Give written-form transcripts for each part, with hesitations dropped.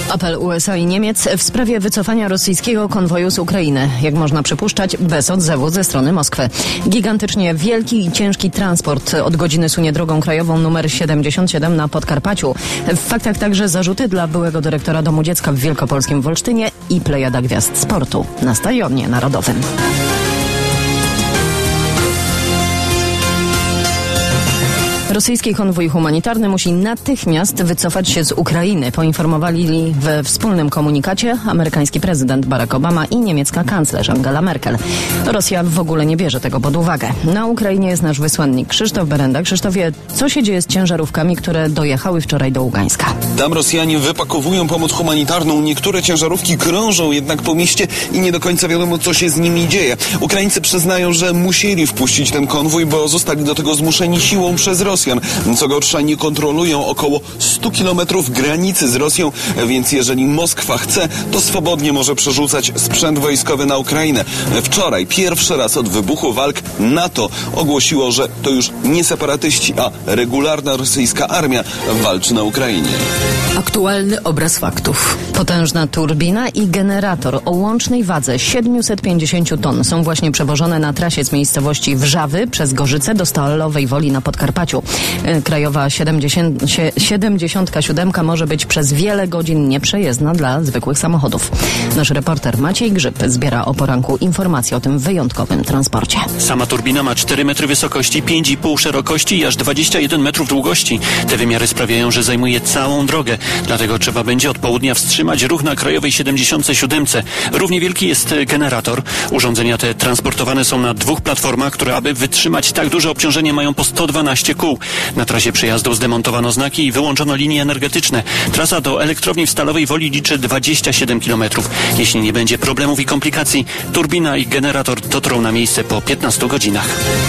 Apel USA i Niemiec w sprawie wycofania rosyjskiego konwoju z Ukrainy. Jak można przypuszczać, bez odzewu ze strony Moskwy. Gigantycznie wielki i ciężki transport od godziny sunie drogą krajową nr 77 na Podkarpaciu. W faktach także zarzuty dla byłego dyrektora Domu Dziecka w wielkopolskim Wolsztynie i plejada gwiazd sportu na Stadionie Narodowym. Rosyjski konwój humanitarny musi natychmiast wycofać się z Ukrainy, poinformowali we wspólnym komunikacie amerykański prezydent Barack Obama i niemiecka kanclerz Angela Merkel. Rosja w ogóle nie bierze tego pod uwagę. Na Ukrainie jest nasz wysłannik Krzysztof Berenda. Krzysztofie, co się dzieje z ciężarówkami, które dojechały wczoraj do Ługańska? Tam Rosjanie wypakowują pomoc humanitarną. Niektóre ciężarówki krążą jednak po mieście i nie do końca wiadomo, co się z nimi dzieje. Ukraińcy przyznają, że musieli wpuścić ten konwój, bo zostali do tego zmuszeni siłą przez Rosjan. Co gorsza, nie kontrolują około 100 kilometrów granicy z Rosją, więc jeżeli Moskwa chce, to swobodnie może przerzucać sprzęt wojskowy na Ukrainę. Wczoraj, pierwszy raz od wybuchu walk, NATO ogłosiło, że to już nie separatyści, a regularna rosyjska armia walczy na Ukrainie. Aktualny obraz faktów. Potężna turbina i generator o łącznej wadze 750 ton są właśnie przewożone na trasie z miejscowości Wrzawy przez Gorzyce do Stalowej Woli na Podkarpaciu. Krajowa 77 może być przez wiele godzin nieprzejezdna dla zwykłych samochodów. Nasz reporter Maciej Grzyb zbiera o poranku informacje o tym wyjątkowym transporcie. Sama turbina ma 4 metry wysokości, 5,5 szerokości i aż 21 metrów długości. Te wymiary sprawiają, że zajmuje całą drogę. Dlatego trzeba będzie od południa wstrzymać ruch na krajowej 77. Równie wielki jest generator. Urządzenia te transportowane są na 2 platformach, które aby wytrzymać tak duże obciążenie mają po 112 kół. Na trasie przejazdu zdemontowano znaki i wyłączono linie energetyczne. Trasa do elektrowni w Stalowej Woli liczy 27 km. Jeśli nie będzie problemów i komplikacji, turbina i generator dotrą na miejsce po 15 godzinach.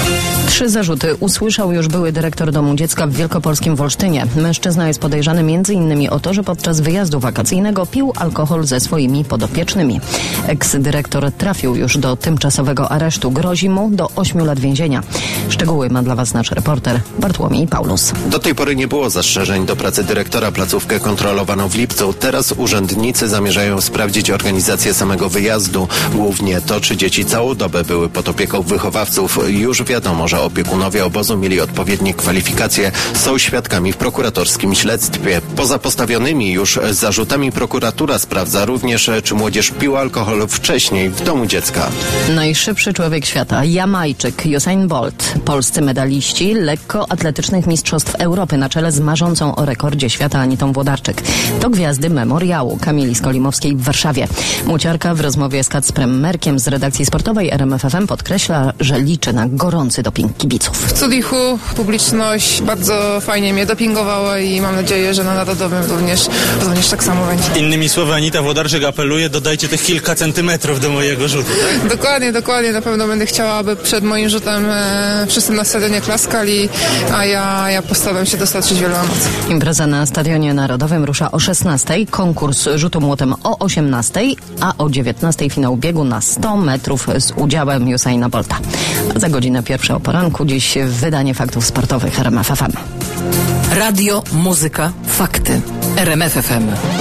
3 zarzuty usłyszał już były dyrektor Domu Dziecka w wielkopolskim Wolsztynie. Mężczyzna jest podejrzany m.in. o to, że podczas wyjazdu wakacyjnego pił alkohol ze swoimi podopiecznymi. Eks-dyrektor trafił już do tymczasowego aresztu. Grozi mu do 8 lat więzienia. Szczegóły ma dla Was nasz reporter Bartłomiej Paulus. Do tej pory nie było zastrzeżeń do pracy dyrektora. Placówkę kontrolowano w lipcu. Teraz urzędnicy zamierzają sprawdzić organizację samego wyjazdu. Głównie to, czy dzieci całą dobę były pod opieką wychowawców. Już wiadomo, że opiekunowie obozu mieli odpowiednie kwalifikacje, są świadkami w prokuratorskim śledztwie. Poza postawionymi już zarzutami prokuratura sprawdza również, czy młodzież piła alkohol wcześniej w Domu Dziecka. Najszybszy człowiek świata, Jamajczyk Usain Bolt. Polscy medaliści lekkoatletycznych mistrzostw Europy na czele z marzącą o rekordzie świata Anitą Włodarczyk. To gwiazdy memoriału Kamili Skolimowskiej w Warszawie. Młociarka w rozmowie z Kacprem Merkiem z redakcji sportowej RMF FM podkreśla, że liczy na gorący doping kibiców. W Cudichu publiczność bardzo fajnie mnie dopingowała i mam nadzieję, że na narodowym również tak samo będzie. Innymi słowy, Anita Włodarczyk apeluje, dodajcie tych kilka centymetrów do mojego rzutu. Tak? Dokładnie. Na pewno będę chciała, aby przed moim rzutem wszyscy na stadionie klaskali, a ja postaram się dostarczyć wiele emocji. Impreza na Stadionie Narodowym rusza o 16:00, konkurs rzutu młotem o 18:00, a o 19:00 finał biegu na 100 metrów z udziałem Usaina Bolta. Za godzinę pierwsza o poranku, dziś wydanie faktów sportowych RMF FM. Radio, muzyka, fakty. RMF FM.